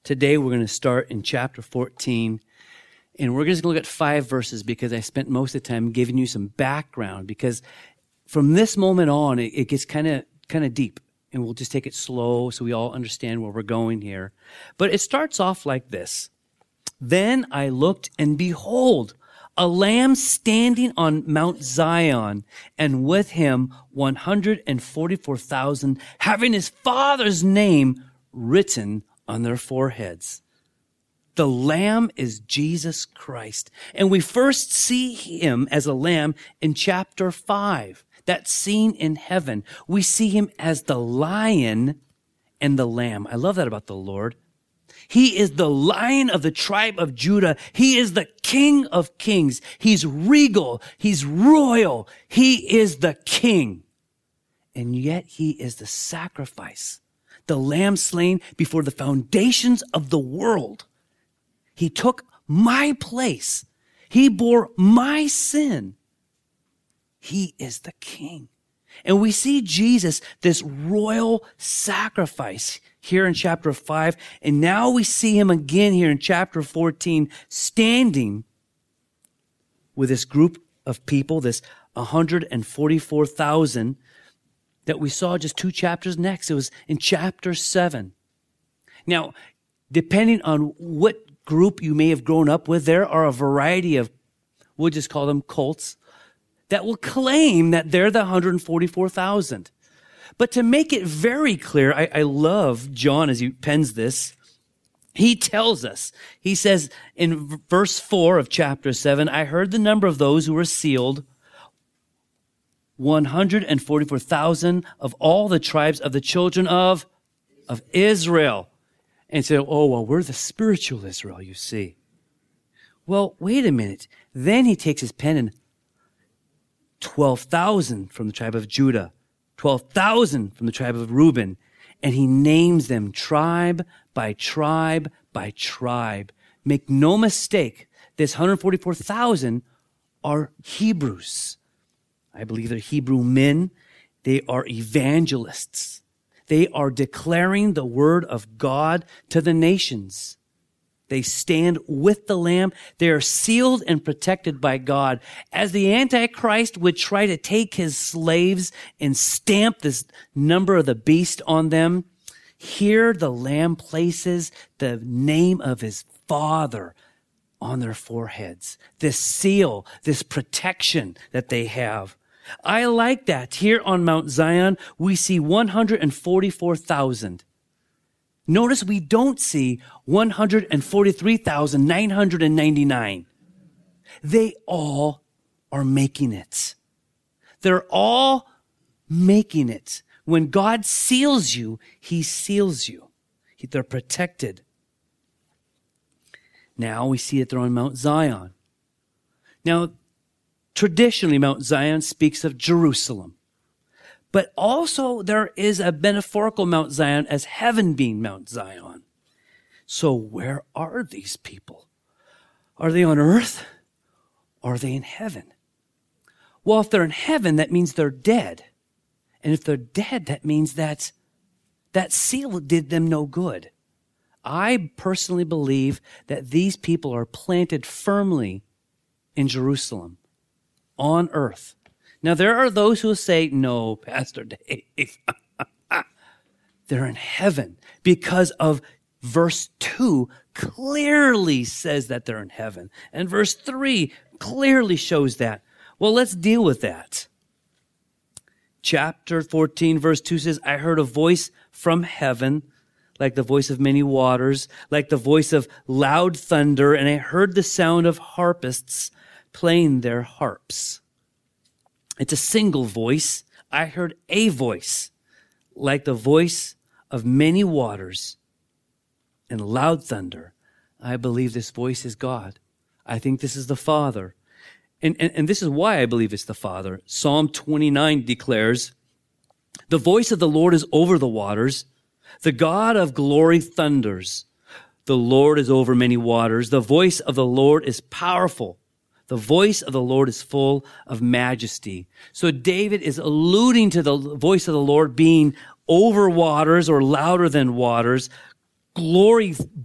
Today we're going to start in chapter 14, and we're just going to look at 5 verses because I spent most of the time giving you some background, because from this moment on, it gets kind of deep, and we'll just take it slow so we all understand where we're going here. But it starts off like this. Then I looked, and behold, a Lamb standing on Mount Zion, and with him 144,000, having his Father's name written on their foreheads. The Lamb is Jesus Christ. And we first see him as a lamb in chapter 5. That scene in heaven. We see him as the lion and the lamb. I love that about the Lord. He is the Lion of the tribe of Judah. He is the King of kings. He's regal. He's royal. He is the King. And yet he is the sacrifice, the Lamb slain before the foundations of the world. He took my place. He bore my sin. He is the King. And we see Jesus, this royal sacrifice, here in chapter 5. And now we see him again here in chapter 14, standing with this group of people, this 144,000 that we saw just 2 chapters next. It was in chapter 7. Now, depending on what group you may have grown up with, there are a variety of, we'll just call them cults, that will claim that they're the 144,000. But to make it very clear, I love John as he pens this. He tells us, he says in verse 4 of chapter 7, I heard the number of those who were sealed, 144,000 of all the tribes of the children of Israel. And say, oh, well, we're the spiritual Israel, you see. Well, wait a minute. Then he takes his pen and 12,000 from the tribe of Judah, 12,000 from the tribe of Reuben, and he names them tribe by tribe by tribe. Make no mistake, this 144,000 are Hebrews. I believe they're Hebrew men. They are evangelists. They are declaring the word of God to the nations. They stand with the Lamb. They are sealed and protected by God. As the Antichrist would try to take his slaves and stamp this number of the beast on them, here the Lamb places the name of his Father on their foreheads. This seal, this protection that they have. I like that. Here on Mount Zion, we see 144,000. Notice we don't see 143,999. They all are making it. They're all making it. When God seals you, he seals you. They're protected. Now we see it there on Mount Zion. Now, traditionally, Mount Zion speaks of Jerusalem. But also there is a metaphorical Mount Zion as heaven being Mount Zion. So where are these people? Are they on earth? Or are they in heaven? Well, if they're in heaven, that means they're dead. And if they're dead, that means that seal did them no good. I personally believe that these people are planted firmly in Jerusalem, on earth. Now, there are those who will say, no, Pastor Dave, they're in heaven because of verse 2 clearly says that they're in heaven. And verse 3 clearly shows that. Well, let's deal with that. Chapter 14, verse 2 says, I heard a voice from heaven, like the voice of many waters, like the voice of loud thunder, and I heard the sound of harpists playing their harps. It's a single voice. I heard a voice, like the voice of many waters and loud thunder. I believe this voice is God. I think this is the Father. And this is why I believe it's the Father. Psalm 29 declares, the voice of the Lord is over the waters. The God of glory thunders. The Lord is over many waters. The voice of the Lord is powerful. The voice of the Lord is full of majesty. So David is alluding to the voice of the Lord being over waters or louder than waters. Glory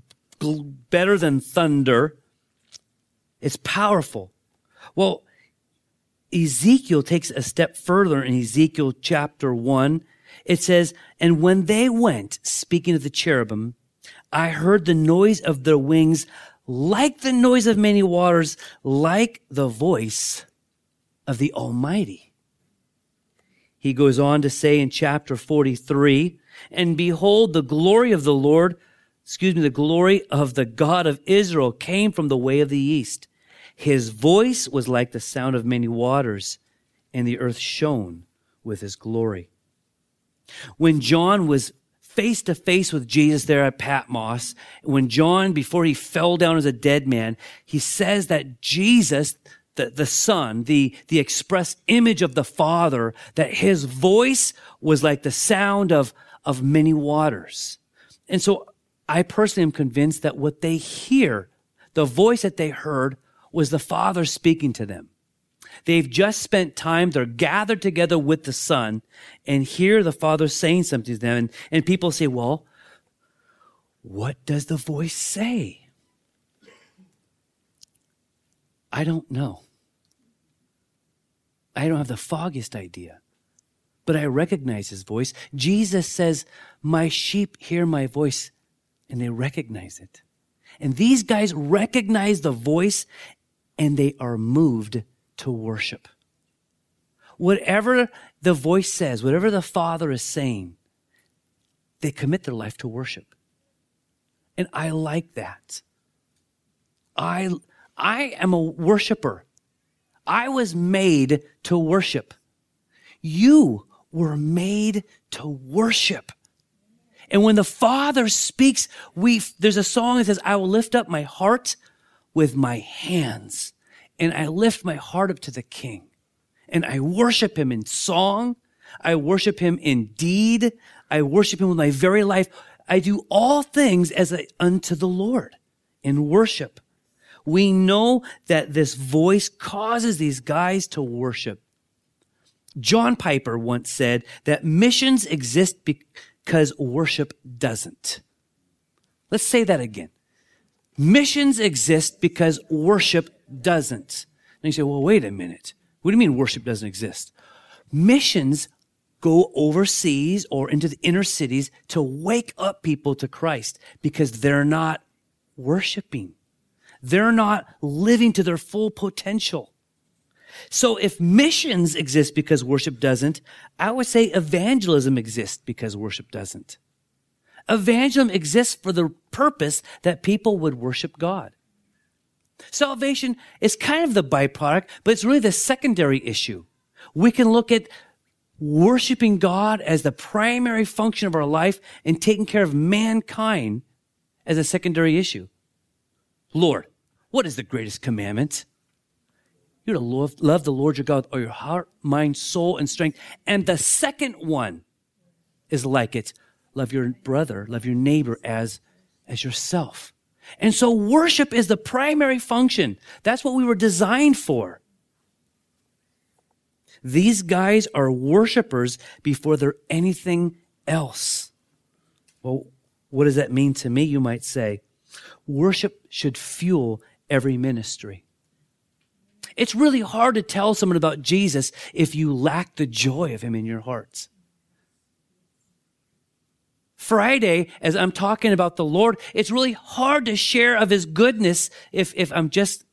better than thunder. It's powerful. Well, Ezekiel takes a step further in Ezekiel chapter 1. It says, and when they went, speaking of the cherubim, I heard the noise of their wings like the noise of many waters, like the voice of the Almighty. He goes on to say in chapter 43, and behold, the glory of the the glory of the God of Israel came from the way of the east. His voice was like the sound of many waters, and the earth shone with his glory. When John was face to face with Jesus there at Patmos, when John, before he fell down as a dead man, he says that Jesus, the Son, the express image of the Father, that his voice was like the sound of many waters. And so I personally am convinced that what they hear, the voice that they heard, was the Father speaking to them. They've just spent time, they're gathered together with the Son, and hear the Father saying something to them. And people say, well, what does the voice say? I don't know. I don't have the foggiest idea. But I recognize his voice. Jesus says, my sheep hear my voice, and they recognize it. And these guys recognize the voice, and they are moved to worship. Whatever the voice says, whatever the Father is saying, they commit their life to worship. And I like that. I am a worshiper. I was made to worship. You were made to worship. And when the Father speaks, there's a song that says, I will lift up my heart with my hands, and I lift my heart up to the King. And I worship him in song. I worship him in deed. I worship him with my very life. I do all things unto the Lord in worship. We know that this voice causes these guys to worship. John Piper once said that missions exist because worship doesn't. Let's say that again. Missions exist because worship doesn't. And you say, well, wait a minute. What do you mean worship doesn't exist? Missions go overseas or into the inner cities to wake up people to Christ because they're not worshiping. They're not living to their full potential. So if missions exist because worship doesn't, I would say evangelism exists because worship doesn't. Evangelism exists for the purpose that people would worship God. Salvation is kind of the byproduct, but it's really the secondary issue. We can look at worshiping God as the primary function of our life and taking care of mankind as a secondary issue. Lord, what is the greatest commandment? You're to love the Lord your God with all your heart, mind, soul, and strength. And the second one is like it. Love your brother, love your neighbor as yourself. And so worship is the primary function. That's what we were designed for. These guys are worshipers before they're anything else. Well, what does that mean to me, you might say? Worship should fuel every ministry. It's really hard to tell someone about Jesus if you lack the joy of him in your hearts. Friday, as I'm talking about the Lord, it's really hard to share of his goodness if I'm just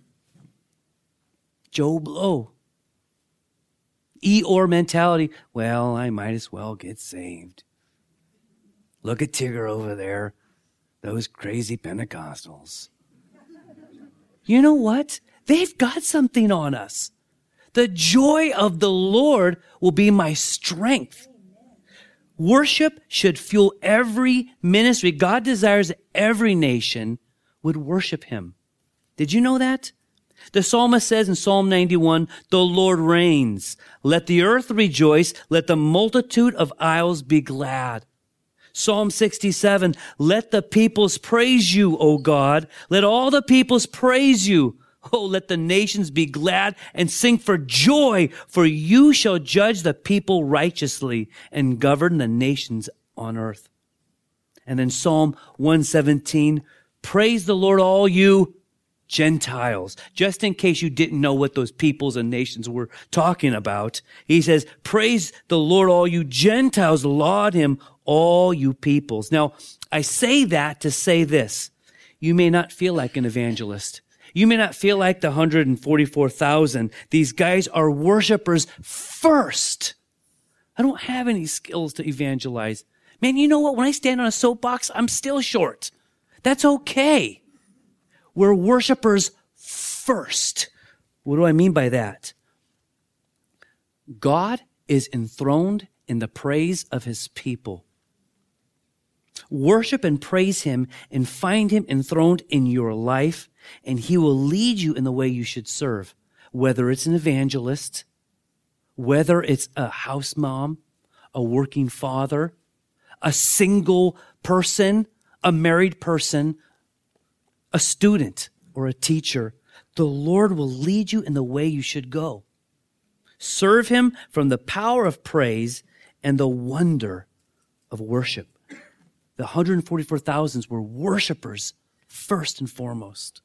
Joe Blow. Eeyore mentality. Well, I might as well get saved. Look at Tigger over there. Those crazy Pentecostals. You know what? They've got something on us. The joy of the Lord will be my strength. Worship should fuel every ministry. God desires every nation would worship him. Did you know that? The psalmist says in Psalm 91, the Lord reigns. Let the earth rejoice. Let the multitude of isles be glad. Psalm 67, let the peoples praise you, O God. Let all the peoples praise you. Oh, let the nations be glad and sing for joy, for you shall judge the people righteously and govern the nations on earth. And then Psalm 117, Praise the Lord, all you Gentiles. Just in case you didn't know what those peoples and nations were talking about, he says, praise the Lord, all you Gentiles. Laud him, all you peoples. Now, I say that to say this. You may not feel like an evangelist. You may not feel like the 144,000. These guys are worshipers first. I don't have any skills to evangelize. Man, you know what? When I stand on a soapbox, I'm still short. That's okay. We're worshipers first. What do I mean by that? God is enthroned in the praise of his people. Worship and praise him and find him enthroned in your life, and he will lead you in the way you should serve, whether it's an evangelist, whether it's a house mom, a working father, a single person, a married person, a student, or a teacher. The Lord will lead you in the way you should go. Serve him from the power of praise and the wonder of worship. The 144,000 were worshipers first and foremost.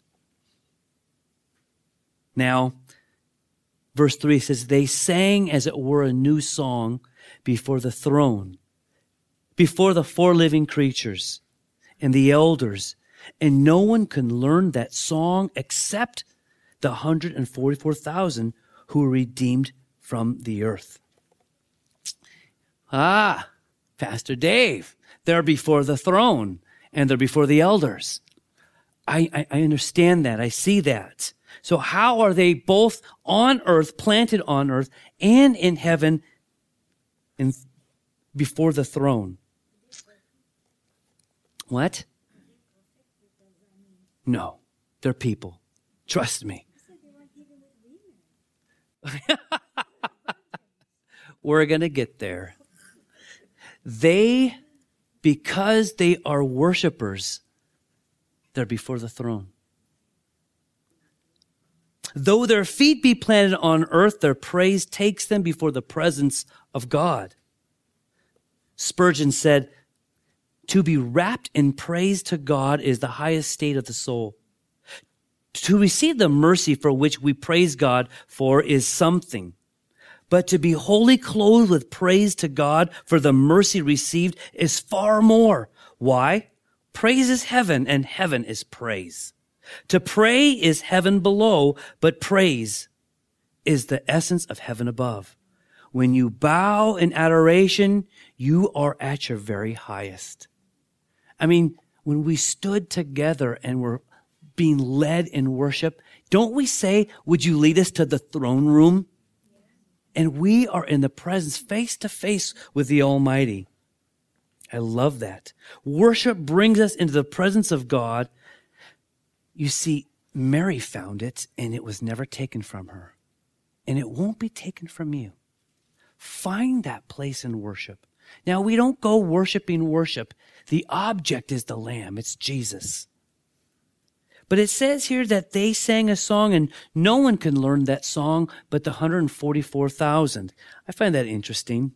Now, verse 3 says, they sang as it were a new song before the throne, before the four living creatures and the elders, and no one can learn that song except the 144,000 who were redeemed from the earth. Ah, Pastor Dave, they're before the throne and they're before the elders. I understand that. I see that. So how are they both on earth, planted on earth, and in heaven and before the throne? What? No, they're people. Trust me. We're going to get there. Because they are worshipers, they're before the throne. Though their feet be planted on earth, their praise takes them before the presence of God. Spurgeon said, to be wrapped in praise to God is the highest state of the soul. To receive the mercy for which we praise God for is something. But to be wholly clothed with praise to God for the mercy received is far more. Why? Praise is heaven, and heaven is praise. To pray is heaven below, but praise is the essence of heaven above. When you bow in adoration, you are at your very highest. I mean, when we stood together and were being led in worship, don't we say, would you lead us to the throne room? And we are in the presence, face to face with the Almighty. I love that. Worship brings us into the presence of God. You see, Mary found it, and it was never taken from her. And it won't be taken from you. Find that place in worship. Now, we don't go worshiping worship. The object is the Lamb. It's Jesus. But it says here that they sang a song, and no one can learn that song but the 144,000. I find that interesting.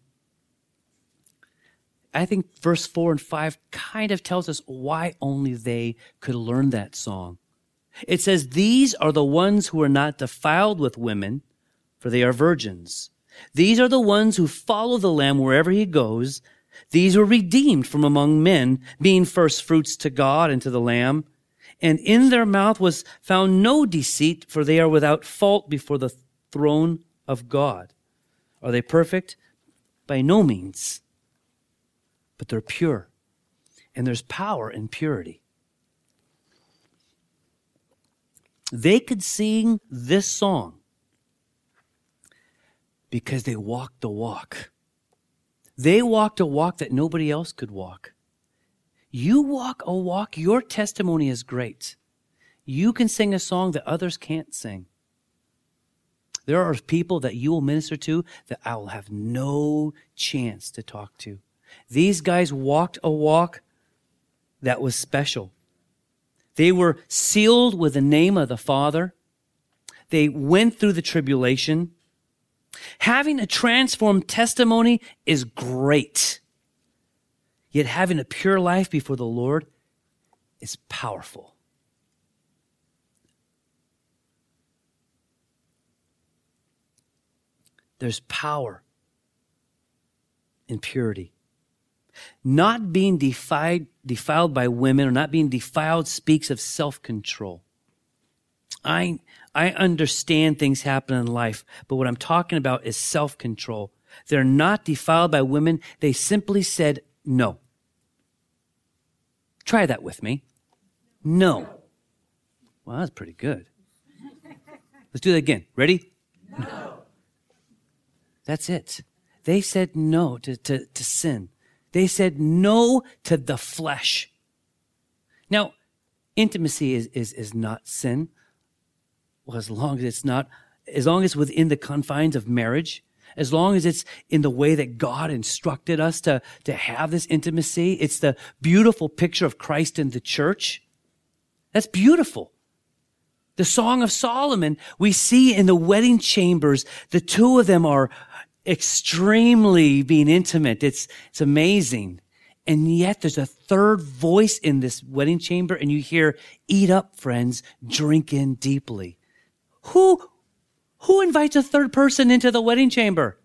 I think verse 4 and 5 kind of tells us why only they could learn that song. It says, these are the ones who are not defiled with women, for they are virgins. These are the ones who follow the Lamb wherever he goes. These were redeemed from among men, being first fruits to God and to the Lamb. And in their mouth was found no deceit, for they are without fault before the throne of God. Are they perfect? By no means. But they're pure. And there's power in purity. They could sing this song because they walked the walk. They walked a walk that nobody else could walk. You walk a walk, your testimony is great. You can sing a song that others can't sing. There are people that you will minister to that I will have no chance to talk to. These guys walked a walk that was special. They were sealed with the name of the Father. They went through the tribulation. Having a transformed testimony is great. Yet having a pure life before the Lord is powerful. There's power in purity. Not being defiled by women or not being defiled speaks of self-control. I understand things happen in life, but what I'm talking about is self-control. They're not defiled by women. They simply said no. Try that with me. No. Well, that's pretty good. Let's do that again. Ready? No. That's it. They said no to sin. They said no to the flesh. Now, intimacy is not sin. Well, as long as it's within the confines of marriage, as long as it's in the way that God instructed us to have this intimacy, it's the beautiful picture of Christ in the church. That's beautiful. The Song of Solomon, we see in the wedding chambers, the two of them are extremely being intimate. It's amazing. And yet there's a third voice in this wedding chamber, and you hear, "Eat up, friends, drink in deeply." Who invites a third person into the wedding chamber?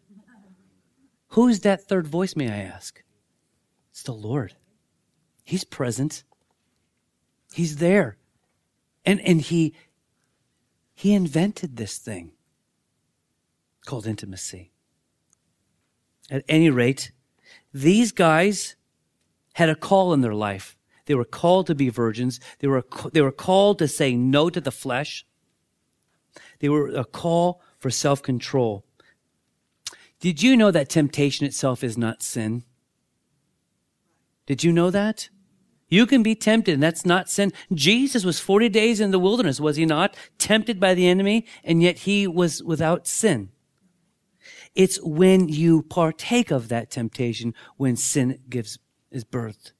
Who's that third voice, may I ask? It's the Lord. He's present. He's there. And he invented this thing called intimacy. At any rate, these guys had a call in their life. They were called to be virgins. They were called to say no to the flesh. They were a call for self-control. Did you know that temptation itself is not sin? Did you know that? You can be tempted, and that's not sin. Jesus was 40 days in the wilderness, was he not? Tempted by the enemy, and yet he was without sin. It's when you partake of that temptation when sin is birthed.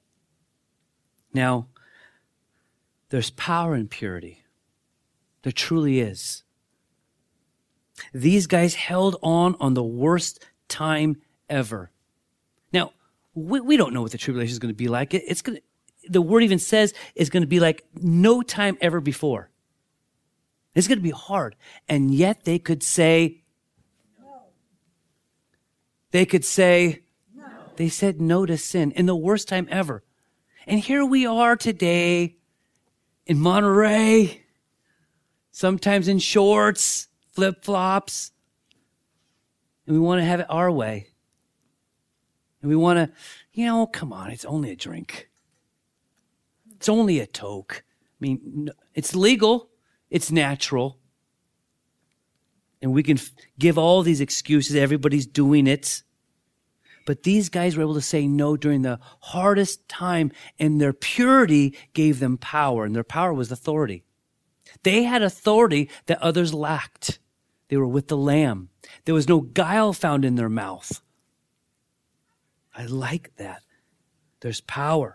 Now, there's power in purity. There truly is. These guys held on the worst time ever. Now, we don't know what the tribulation is going to be like. The word even says it's going to be like no time ever before. It's going to be hard. And yet they could say, no. They could say, no. They said no to sin in the worst time ever. And here we are today in Monterey, sometimes in shorts, flip-flops, and we want to have it our way. And we want to, come on, it's only a drink. It's only a toke. I mean, it's legal. It's natural. And we can give all these excuses. Everybody's doing it. But these guys were able to say no during the hardest time, and their purity gave them power, and their power was authority. They had authority that others lacked. They were with the Lamb. There was no guile found in their mouth. I like that. There's power.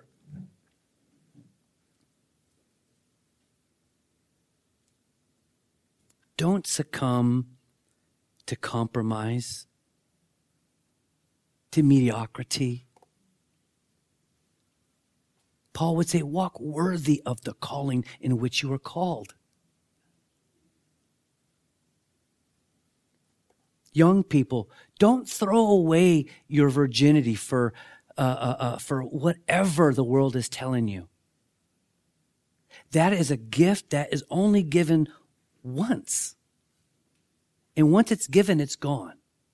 Don't succumb to compromise, to mediocrity. Paul would say, walk worthy of the calling in which you are called. Young people, don't throw away your virginity for whatever the world is telling you. That is a gift that is only given once. And once it's given, it's gone.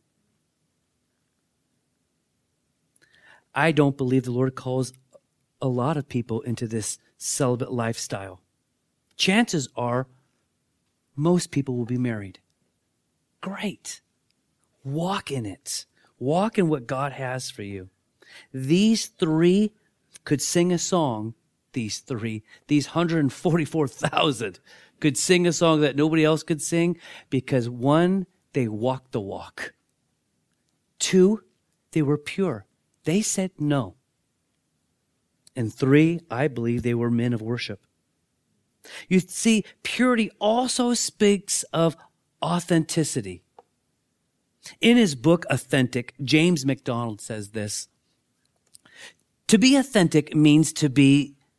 I don't believe the Lord calls a lot of people into this celibate lifestyle. Chances are most people will be married. Great. Walk in it. Walk in what God has for you. These three could sing a song. These 144,000 could sing a song that nobody else could sing because 1, they walked the walk. 2, they were pure. They said no. And 3, I believe they were men of worship. You see, purity also speaks of authenticity. In his book, Authentic, James MacDonald says this: to be authentic means to be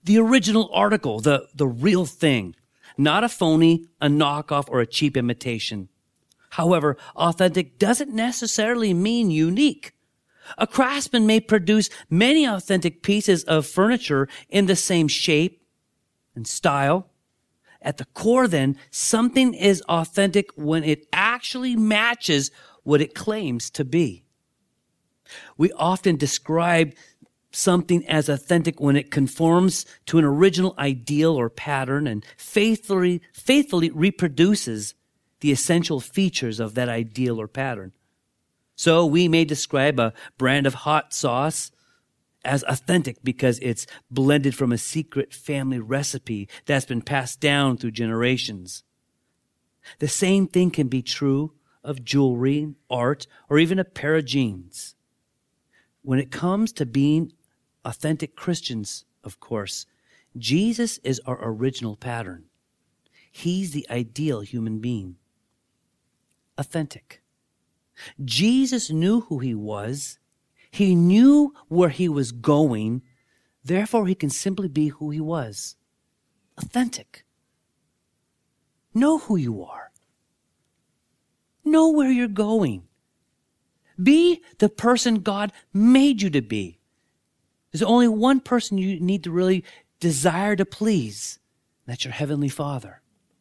the original article, the real thing, not a phony, a knockoff, or a cheap imitation. However, authentic doesn't necessarily mean unique. A craftsman may produce many authentic pieces of furniture in the same shape and style. At the core, then, something is authentic when it actually matches what it claims to be. We often describe something as authentic when it conforms to an original ideal or pattern and faithfully reproduces the essential features of that ideal or pattern. So we may describe a brand of hot sauce as authentic because it's blended from a secret family recipe that's been passed down through generations. The same thing can be true of jewelry, art, or even a pair of jeans. When it comes to being authentic Christians, of course, Jesus is our original pattern. He's the ideal human being. Authentic. Jesus knew who he was. He knew where he was going. Therefore, he can simply be who he was. Authentic. Know who you are. Know where you're going. Be the person God made you to be. There's only one person you need to really desire to please. That's your Heavenly Father.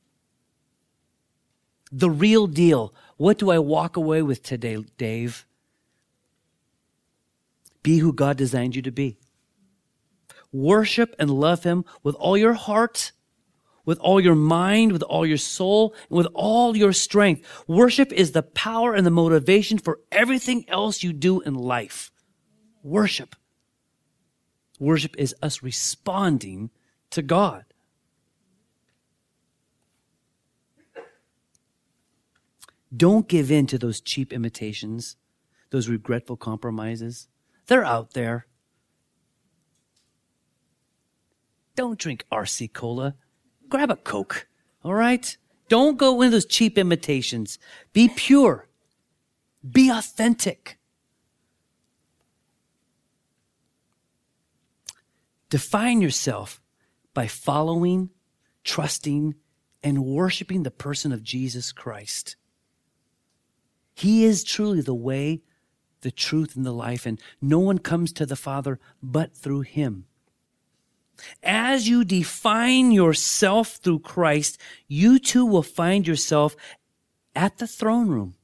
The real deal. What do I walk away with today, Dave? Be who God designed you to be. Worship and love him with all your heart, with all your mind, with all your soul, and with all your strength. Worship is the power and the motivation for everything else you do in life. Worship. Worship is us responding to God. Don't give in to those cheap imitations, those regretful compromises. They're out there. Don't drink RC Cola. Grab a Coke, all right? Don't go into those cheap imitations. Be pure. Be authentic. Define yourself by following, trusting, and worshiping the person of Jesus Christ. He is truly the way, the truth, and the life, and no one comes to the Father but through him. As you define yourself through Christ, you too will find yourself at the throne room,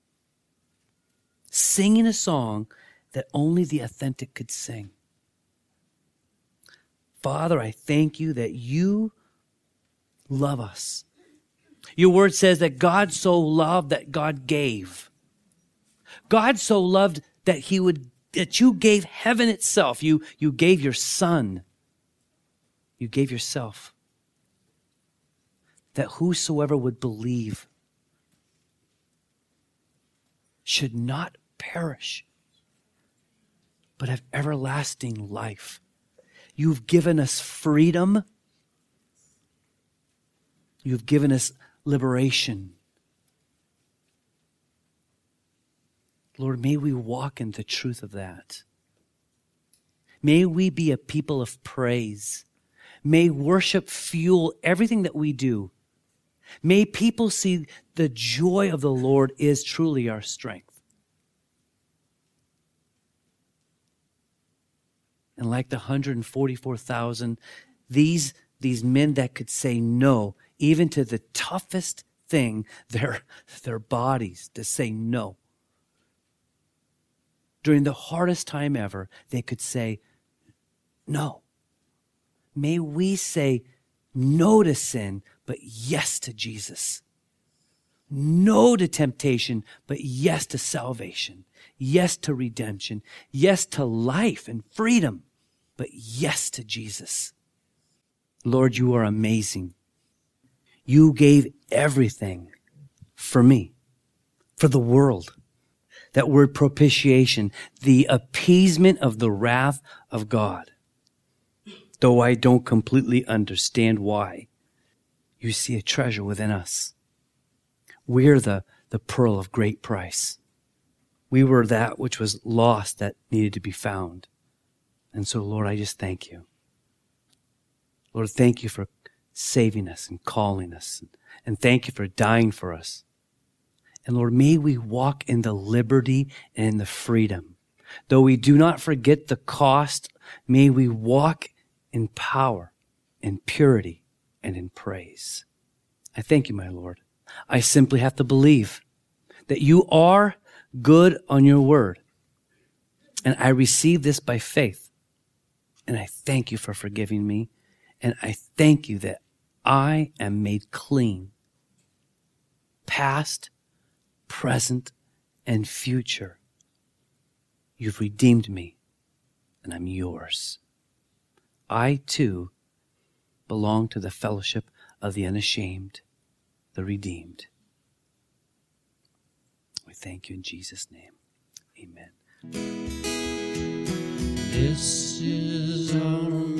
singing a song that only the authentic could sing. Father, I thank you that you love us. Your word says that God so loved that God gave. God so loved that you gave heaven itself. You gave your Son. You gave yourself. That whosoever would believe should not perish, but have everlasting life. You've given us freedom. You've given us liberation. Lord, may we walk in the truth of that. May we be a people of praise. May worship fuel everything that we do. May people see the joy of the Lord is truly our strength. And like the 144,000, these men that could say no, even to the toughest thing, their bodies, to say no. During the hardest time ever, they could say no. May we say no to sin, but yes to Jesus. No to temptation, but yes to salvation. Yes to redemption. Yes to life and freedom, but yes to Jesus. Lord, you are amazing. You gave everything for me, for the world. That word propitiation, the appeasement of the wrath of God. Though I don't completely understand why, you see a treasure within us. We're the pearl of great price. We were that which was lost that needed to be found. And so, Lord, I just thank you. Lord, thank you for saving us and calling us. And thank you for dying for us. And Lord, may we walk in the liberty and in the freedom. Though we do not forget the cost, may we walk in power, in purity, and in praise. I thank you, my Lord. I simply have to believe that you are good on your word. And I receive this by faith. And I thank you for forgiving me. And I thank you that I am made clean, past, present, and future. You've redeemed me, and I'm yours. I, too, belong to the fellowship of the unashamed, the redeemed. We thank you in Jesus' name. Amen. This is our